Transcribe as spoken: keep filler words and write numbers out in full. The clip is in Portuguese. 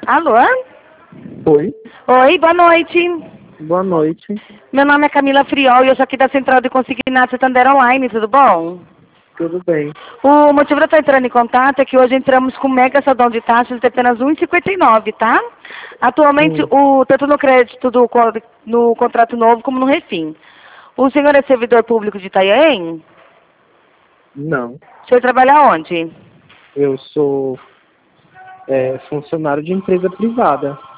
Alô? Oi, Oi, boa noite. boa noite. Meu nome é Camila Friol e eu sou aqui da Central de Consignados Santander Online, tudo bom? Tudo bem? O motivo de eu estar entrando em contato é que hoje entramos com mega saldão de taxas de apenas um vírgula cinquenta e nove, tá? Atualmente, Hum, o, tanto no crédito do co- no contrato novo como no refim. O senhor é servidor público de Itanhaém? não, O senhor trabalha onde? eu sou é, funcionário de empresa privada.